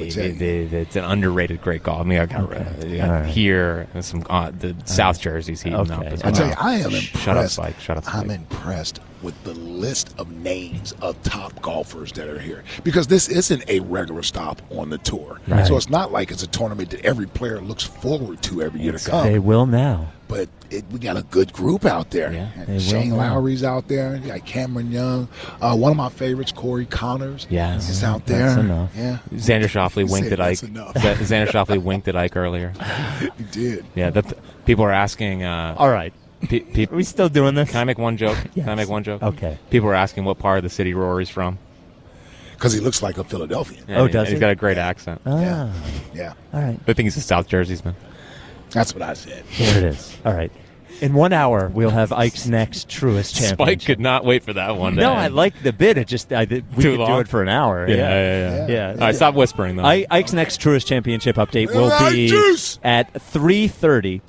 it's an underrated great golf. I mean, I got All right. here and some the South Jersey's heating up. As I well. tell you, I am impressed. Shut up, Spike. Shut up, Spike. I'm impressed with the list of names of top golfers that are here because this isn't a regular stop on the tour. Right. So it's not like it's a tournament that every player looks forward to every year to come. They will now. But we got a good group out there. They Shane will now. Lowry's out there. You got Cameron Young. One of my favorites, Corey Connors. Yes. is out there. That's enough. Yeah. Xander Schauffele He winked said at Ike. that's enough. Xander Schauffele winked at Ike earlier. He did. Yeah, people are asking. All right. Are we still doing this? Can I make one joke? Yes. Can I make one joke? Okay. People are asking what part of the city Rory's from. Because he looks like a Philadelphian. Yeah, Oh, does He's he? got a great accent. Ah. Yeah. All right. I think he's a South Jerseyman. That's what I said. There it is. All right. In 1 hour, we'll have Ike's next Truist Championship. Spike could not wait for that one. No, I like the bit. It just we Too could do long? it for an hour. Yeah. All right, stop whispering, though. Ike's next Truist Championship update will be at 3:30.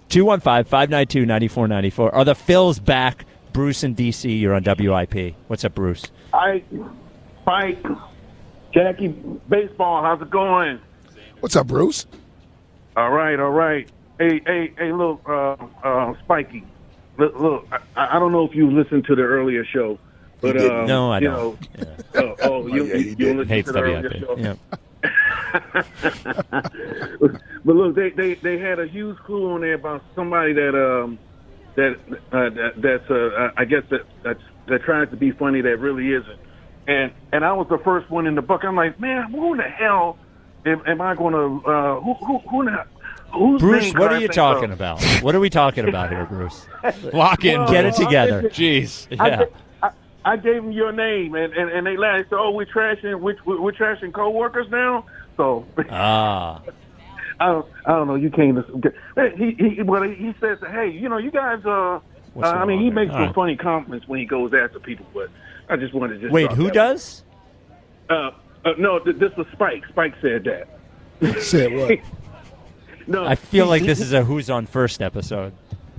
215-592-9494. Are the Phils back? Bruce and DC, you're on WIP. What's up, Bruce? Spike, Jackie, baseball, how's it going? What's up, Bruce? All right. Hey, look, Spikey. Look, I don't know if you listened to the earlier show, but No, I you don't. know, you listen Hates to the earlier WIP. show. Yeah. But look, they had a huge clue on there about somebody that's I guess that tries to be funny that really isn't, and I was the first one in the book. I'm like, man, who in the hell am I going to who in the whose Bruce, name what can are I you think talking of? about? What are we talking about here, Bruce? Lock in. Get it together. Jeez. Yeah. I gave them your name, and they laughed. So, we're trashing coworkers now. So Ah. I don't know. You can't. He says, hey, you guys. I mean, he makes some funny compliments when he goes after people, but I just wanted to just Wait, who does? No, this was Spike. Spike said that. Said what? No, I feel like this is a Who's on First episode.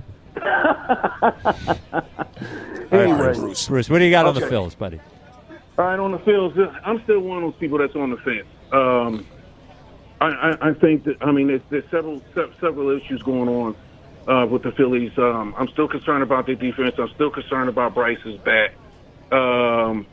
Anyway. Bruce. Bruce, what do you got on the Okay. Phils, buddy? All right, on the field, I'm still one of those people that's on the fence. I think that there's several issues going on with the Phillies. I'm still concerned about their defense. I'm still concerned about Bryce's bat. And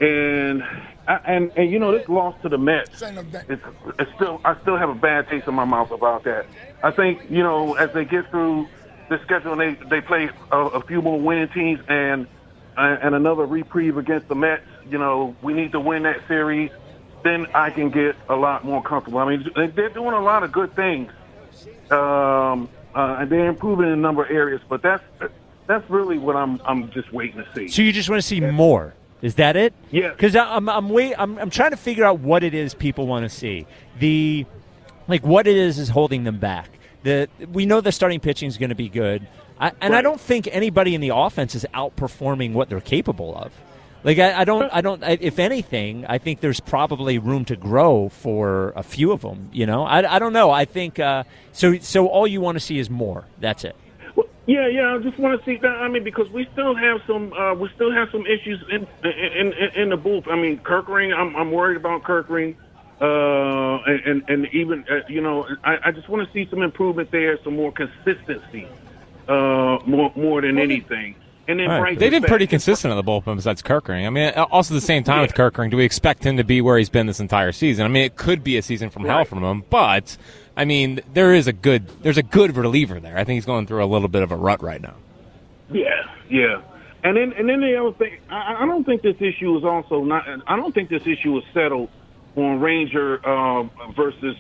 this loss to the Mets, it's still, I still have a bad taste in my mouth about that. I think, as they get through the schedule and they play a few more winning teams and another reprieve against the Mets, we need to win that series. Then I can get a lot more comfortable. I mean, they're doing a lot of good things, and they're improving in a number of areas. But that's really what I'm just waiting to see. So you just want to see more? Is that it? Yeah. Because I'm trying to figure out what it is people want to see. What it is holding them back. We know the starting pitching is going to be good, I don't think anybody in the offense is outperforming what they're capable of. I don't. If anything, I think there's probably room to grow for a few of them. I don't know. I think so. All you want to see is more. That's it. Well, yeah. I just want to see that. I mean, because we still have some issues in the booth. I mean, Kerkering. I'm worried about Kerkering. And even I just want to see some improvement there, some more consistency, more than anything. And then right. They've been pretty consistent on the bullpen besides Kerkering. I mean, also at the same time with Kerkering, do we expect him to be where he's been this entire season? I mean, it could be a season from hell from him, but I mean, there's a good reliever there. I think he's going through a little bit of a rut right now. Yeah. And then the other thing, I don't think this issue is also not. I don't think this issue is settled on Ranger versus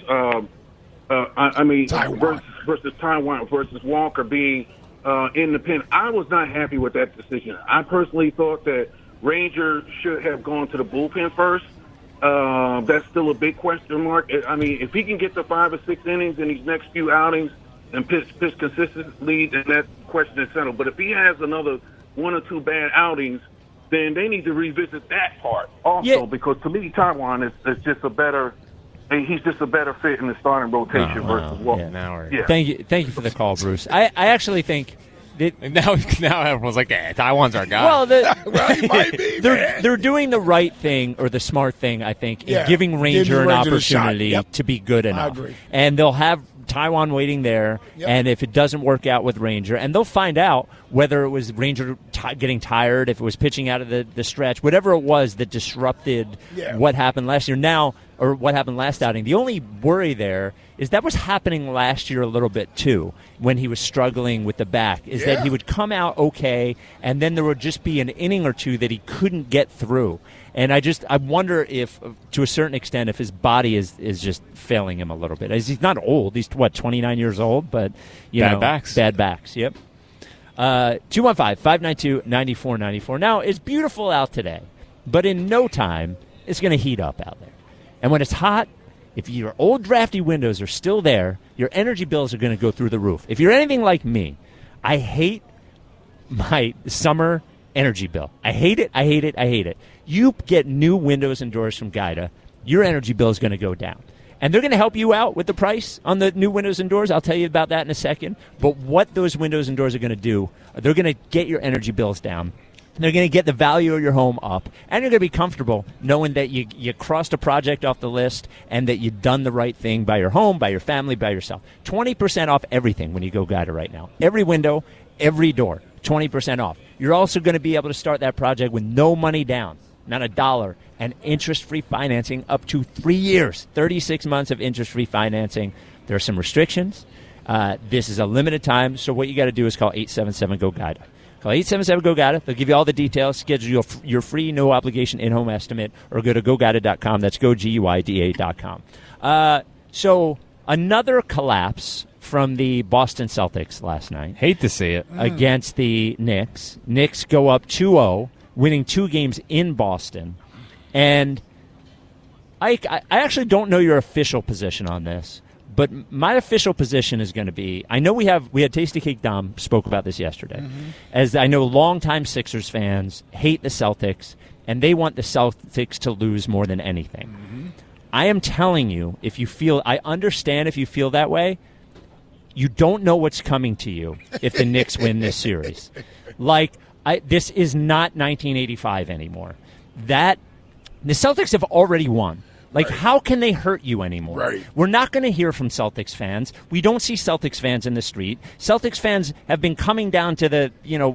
Taijuan. versus Taijuan versus Walker being in the pen. I was not happy with that decision. I personally thought that Ranger should have gone to the bullpen first. That's still a big question mark. I mean, if he can get to 5 or 6 innings in these next few outings and pitch consistently, then that question is settled. But if he has another 1 or 2 bad outings, then they need to revisit that part also, because to me, Taijuan is just a better. He's just a better fit in the starting rotation versus Walker. Yeah. Thank you for the call, Bruce. I actually think that now everyone's like, Taijuan's our guy. Well, he might be, they're doing the right thing or the smart thing, I think, in giving Ranger an opportunity to be good enough. I agree. And they'll have Taijuan waiting there, and if it doesn't work out with Ranger, and they'll find out whether it was Ranger getting tired, if it was pitching out of the stretch, whatever it was that disrupted what happened last year or what happened last outing. The only worry there is that was happening last year a little bit too, when he was struggling with the back, is that he would come out okay, and then there would just be an inning or two that he couldn't get through. And I wonder if, to a certain extent, if his body is just failing him a little bit. He's not old. He's, 29 years old? But, Bad backs. Bad backs, yep. 215-592-9494. Now, it's beautiful out today, but in no time, it's going to heat up out there. And when it's hot, if your old drafty windows are still there, your energy bills are going to go through the roof. If you're anything like me, I hate my summer energy bill. I hate it. You get new windows and doors from Guida, your energy bill is going to go down. And they're going to help you out with the price on the new windows and doors. I'll tell you about that in a second. But what those windows and doors are going to do, they're going to get your energy bills down. They're going to get the value of your home up. And you're going to be comfortable knowing that you crossed a project off the list and that you've done the right thing by your home, by your family, by yourself. 20% off everything when you go Guida right now. Every window, every door, 20% off. You're also going to be able to start that project with no money down, not $1, and interest-free financing up to 3 years, 36 months of interest-free financing. There are some restrictions. This is a limited time, so what you got to do is call 877-GO-GUIDA. Call 877-GO-GUIDA. They'll give you all the details, schedule your free no-obligation in-home estimate, or go to GoGuida.com. That's GoGuida.com. So another collapse from the Boston Celtics last night. Hate to see it. Against the Knicks. Knicks go up 2-0, winning 2 games in Boston. And I actually don't know your official position on this, but my official position is going to be, I know we had Tasty Cake Dom spoke about this yesterday, as I know longtime Sixers fans hate the Celtics, and they want the Celtics to lose more than anything. I am telling you, I understand if you feel that way, you don't know what's coming to you if the Knicks win this series. This is not 1985 anymore. The Celtics have already won. Like, how can they hurt you anymore? Right. We're not going to hear from Celtics fans. We don't see Celtics fans in the street. Celtics fans have been coming down to the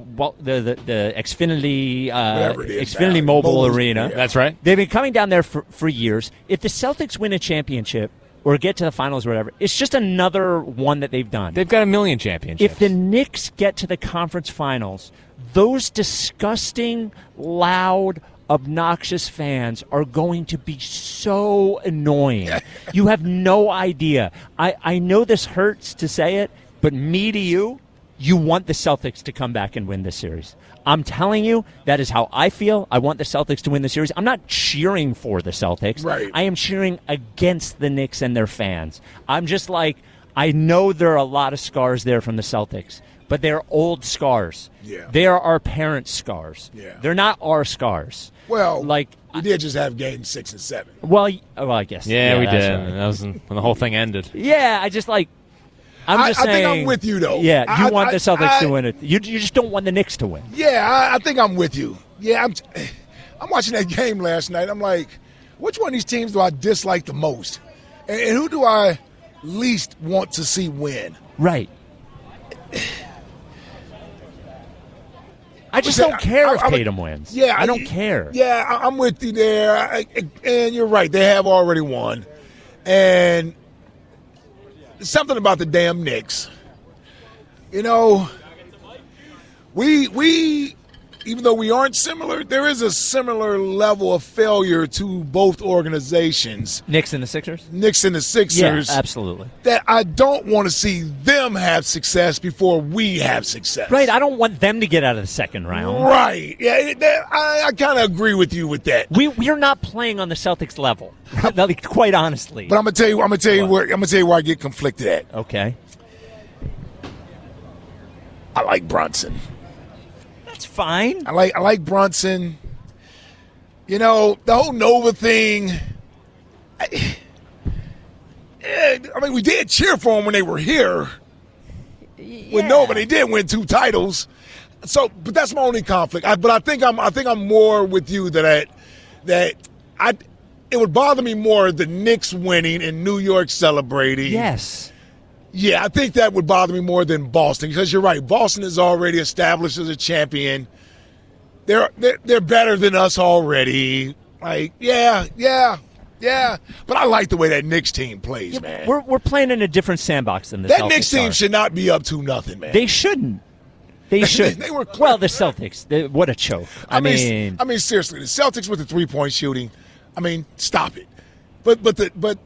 Xfinity Xfinity Mobile Arena. Yeah. That's right. They've been coming down there for years. If the Celtics win a championship or get to the finals or whatever, it's just another one that they've done. They've got a million championships. If the Knicks get to the conference finals, those disgusting, loud, obnoxious fans are going to be so annoying. You have no idea. I know this hurts to say it, but me to you, you want the Celtics to come back and win this series. I'm telling you, that is how I feel. I want the Celtics to win the series. I'm not cheering for the Celtics. Right. I am cheering against the Knicks and their fans. I'm just like, I know there are a lot of scars there from the Celtics, but they're old scars. Yeah. They are our parents' scars. Yeah. They're not our scars. Well, like we did just have games 6 and 7. Well, I guess. Yeah, we that's did. right. That was when the whole thing ended. Yeah, I just like. I'm just I saying. think I'm with you, though. Yeah, you want the Celtics to I- win it. You just don't want the Knicks to win. Yeah, I think I'm with you. Yeah, I'm watching that game last night. I'm like, which one of these teams do I dislike the most? And who do I least want to see win? Right. I just don't care if Tatum wins. Yeah, I don't care. Yeah, I'm with you there. And you're right. They have already won. And something about the damn Knicks. You know, we even though we aren't similar, there is a similar level of failure to both organizations. Knicks and the Sixers? Knicks and the Sixers. Yeah, absolutely. That I don't want to see them have success before we have success. Right, I don't want them to get out of the second round. Right. Yeah, I kind of agree with you with that. We're not playing on the Celtics level, like, quite honestly. But I'm gonna tell you where I get conflicted at. Okay. I like Brunson. That's fine. I like Brunson. You know, the whole Nova thing. I mean, we did cheer for them when they were here. With Nova, they did win 2 titles. So, but that's my only conflict. But I think I'm more with you that it would bother me more the Knicks winning and New York celebrating. Yes. Yeah, I think that would bother me more than Boston, because you're right. Boston is already established as a champion. They're better than us already. Like, yeah. But I like the way that Knicks team plays, man. We're playing in a different sandbox than the That Celtics Knicks team are. should not be up 2-0, man. They shouldn't. They should. They were well, the Celtics. What a choke. I mean, seriously, the Celtics with the 3-point shooting. I mean, stop it. But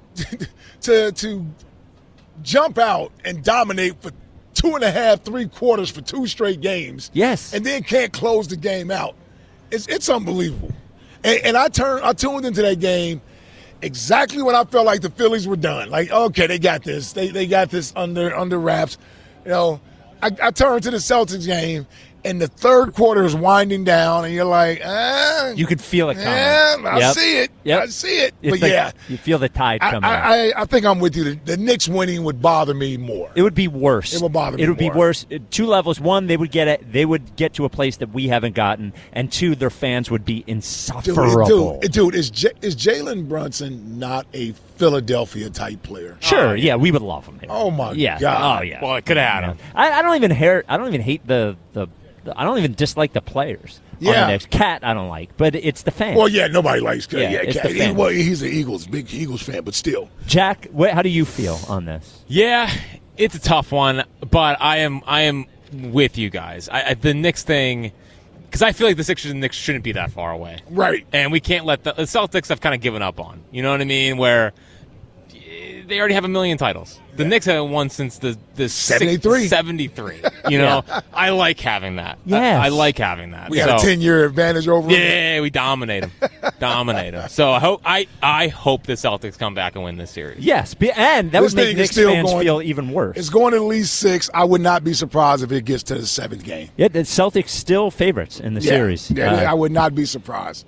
to jump out and dominate for 2.5, 3 quarters for 2 straight games. Yes. And then can't close the game out. It's unbelievable. And I tuned into that game exactly when I felt like the Phillies were done. Like, okay, they got this. They got this under wraps. You know, I turned to the Celtics game, and the third quarter is winding down, and you're like, you could feel it coming. Yeah, I see it. Yep. I see it. It's But like yeah, you feel the tide coming. I think I'm with you. The Knicks winning would bother me more. It would be worse. It would bother me It would be more. worse. 2 levels. 1, they would get to a place that we haven't gotten, and 2, their fans would be insufferable. Dude, is Jalen Brunson not a Philadelphia type player? Sure, yeah, we would love him. Oh my Yeah. God! Oh yeah. Well, it could have had him. I don't even hate the I don't even dislike the players. On Yeah. the Knicks. Cat I don't like, but it's the fans. Well, yeah, nobody likes Cat. Yeah, Yeah, it's Cat. the fans. He's an big Eagles fan, but still. Jack, how do you feel on this? Yeah, it's a tough one, but I am with you guys. The Knicks thing, because I feel like the Sixers and Knicks shouldn't be that far away, Right. and we can't let the Celtics have kind of given up on. You know what I mean? Where they already have a million titles. The Knicks haven't won since the 73. 73. You know, I like having that. Yes. I like having that. We had a 10-year advantage over them. Yeah, we dominate them. Dominate them. So I hope the Celtics come back and win this series. Yes, and that This would make thing is Knicks still fans going- feel even worse. It's going at least 6. I would not be surprised if it gets to the 7th game. Yeah, the Celtics still favorites in the series. Yeah, I would not be surprised.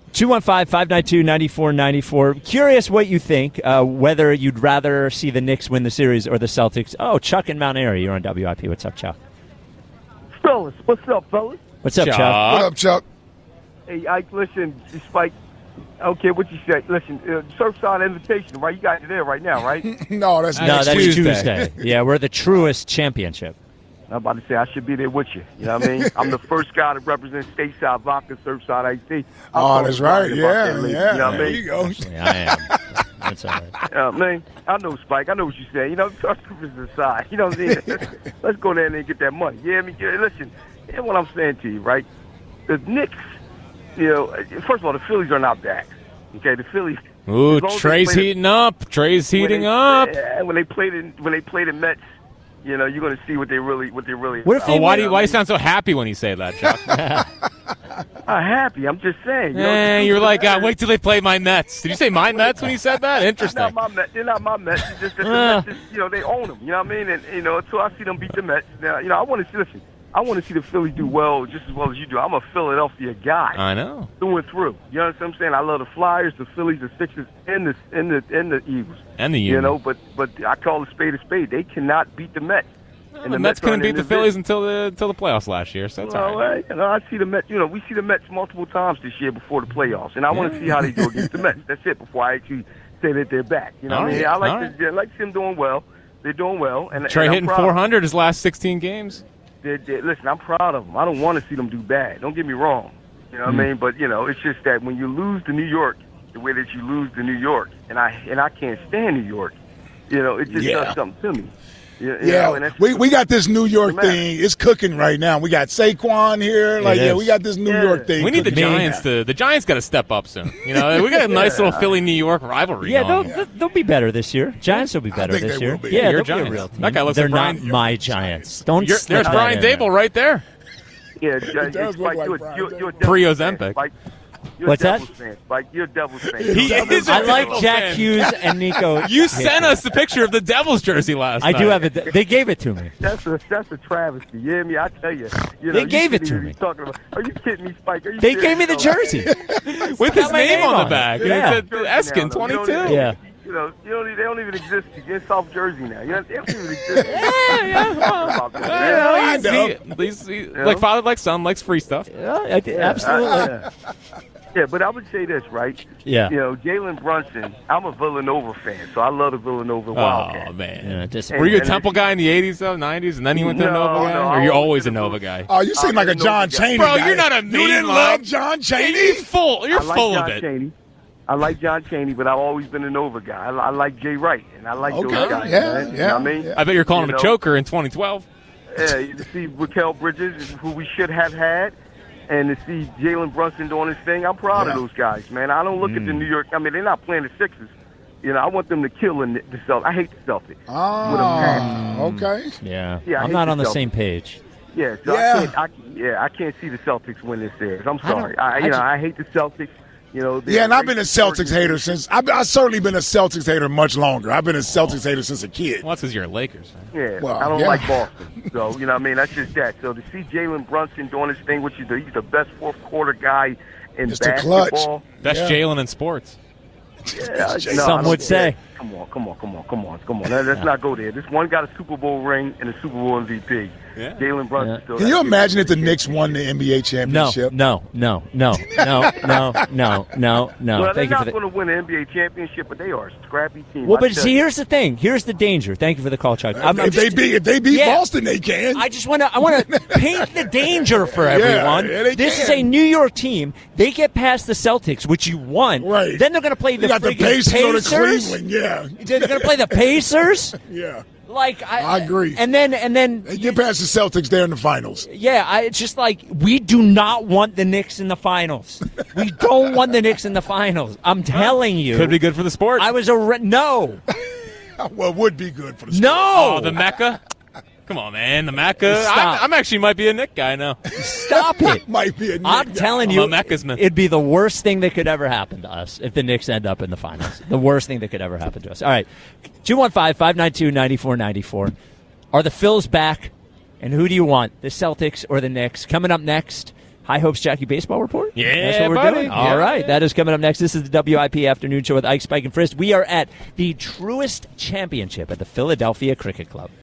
215-592-9494. Curious what you think, whether you'd rather see the Knicks win the series or the Celtics. Oh, Chuck in Mount Airy, you're on WIP. What's up, Chuck? Fellas, what's up, fellas? What's up, Chuck? What up, Chuck? Hey, Ike, listen, despite I don't care what you say. Listen, Surfside Invitation, right? You guys are there right now, right? No, that's Tuesday. Yeah, we're the Truist Championship. I'm about to say I should be there with you. You know what I mean? I'm the first guy to represent Stateside Vodka, Surfside AC. Oh, that's right. Yeah. You know what I mean? There you go. I am. That's all right. Man, I know, Spike. I know what you say. You know, Surfers aside. You know what I'm saying? Let's go there and get that money. Yeah, I mean, listen, here's what I'm saying to you, right? The Knicks, you know, first of all, the Phillies are not back. Okay, the Phillies. Ooh, Trey's heating up. Trey's heating up. When they play the Mets, you know, you're going to see what they really. Why do you sound so happy when you say that, Chuck? I'm happy. I'm just saying. You're like, wait till they play my Mets. Did you say my Mets when you said that? Interesting. They're not my Mets. It's just that the Mets, you know, they own them. You know what I mean? And you know, until I see them beat the Mets. Now, you know, I want to see the Phillies do well, just as well as you do. I'm a Philadelphia guy. I know. Through and through. You know what I'm saying? I love the Flyers, the Phillies, the Sixers, and the Eagles. And the Union. You know, but I call a spade a spade. They cannot beat the Mets. And the Mets couldn't beat the Phillies until the playoffs last year, so that's all right. You know, I see the Mets. You know, we see the Mets multiple times this year before the playoffs, and I want to see how they do against the Mets. That's it. Before I actually say that they're back. You know what I mean? I like them doing well. They're doing well. And Trey hitting 400 his last 16 games. Listen, I'm proud of them. I don't want to see them do bad. Don't get me wrong. You know what I mean? But you know, it's just that when you lose to New York, the way that you lose to New York, and I can't stand New York. You know, it just does something to me. You know, we got this New York thing. It's cooking right now. We got Saquon here. We got this New York thing. We need the Giants the Giants got to step up soon. You know, we got a nice little Philly-New York rivalry. Yeah, they'll be better this year. Giants will be better this year. Will be. Yeah, your they'll Giants. be a real team. That guy looks They're like not my Giants. Don't. There's Brian Dable right there. Yeah, it does look like you're pre-Ozempic. What's that? Spike, you're a Devils fan. He is I like Jack Hughes and Nico. You sent us the picture of the Devils jersey last night. I do have it. They gave it to me. That's a travesty. You hear me? I tell you. They gave it to me. Are you kidding me, Spike? They gave me the jersey with his name on the back. Yeah. It said Eskin 22. Yeah. You know, they don't even exist in South Jersey now. You know, they don't even exist. Like father, like son, likes free stuff. Yeah, absolutely. Yeah, but I would say this, right? Yeah. You know, Jalen Brunson, I'm a Villanova fan, so I love the Villanova Wildcats. Oh, man. Yeah, were you a Temple guy in the 80s, though, 90s, and then you went to a Nova guy? Or you're always a Nova guy? Oh, you seem like a John Chaney Bro, guy. you're not a You didn't love John Chaney? You're full of it. Chaney. I like John Chaney, but I've always been a Nova guy. I like Jay Wright, and I like those guys. Yeah. You know what I mean? I bet you're calling him a choker in 2012. Yeah, you see Raquel Bridges, who we should have had, and to see Jalen Brunson doing his thing. I'm proud of those guys, man. I don't look at the New York. I mean, they're not playing the Sixers. You know, I want them to kill the Celtics. I hate the Celtics. Oh, okay. Yeah, I I'm hate not the on the Celtics. same page. Yeah, so I can't see the Celtics win this series. I'm sorry. I hate the Celtics. You know, and I've been a Celtics hater since. I've certainly been a Celtics hater much longer. I've been a Celtics hater since a kid. Well, that's because you're a Lakers fan. Yeah, well, I don't like Boston. So, you know what I mean? That's just that. So to see Jalen Brunson doing his thing, which is he's the best fourth quarter guy in Mr. basketball. Clutch. Best Jalen in sports. Yeah, Some would say. Come on. Let's not go there. This one got a Super Bowl ring and a Super Bowl MVP. Yeah. Jalen Brunson. Can you imagine if the Knicks won the NBA championship? No. Well, they're not going to win the NBA championship, but they are a scrappy team. Well, but see, here's the thing. Here's the danger. Thank you for the call, Chuck. If they beat Boston, they can. I want to paint the danger for everyone. This is a New York team. They get past the Celtics, which you won. Right. Then they're going to play the Pacers. Or the Cleveland. Yeah. They're going to play the Pacers. Yeah. Like I agree. And then they get past the Celtics there in the finals. Yeah, it's just like we do not want the Knicks in the finals. We don't want the Knicks in the finals. I'm telling you. Could be good for the sport. I was no. Well, it would be good for the sport. No. Oh, the Mecca. Come on, man, the Mecca. Stop. I'm actually might be a Knick guy now. Stop it. Might be a Knick I'm guy. telling you, I'm a Mecca's man. It'd be the worst thing that could ever happen to us if the Knicks end up in the finals. The worst thing that could ever happen to us. All right, 215-592-9494. Are the Phils back? And who do you want, the Celtics or the Knicks? Coming up next, High Hopes Jackie Baseball Report? Yeah, that's what we're buddy. doing. All right, that is coming up next. This is the WIP Afternoon Show with Ike, Spike, and Frisk. We are at the Truist Championship at the Philadelphia Cricket Club.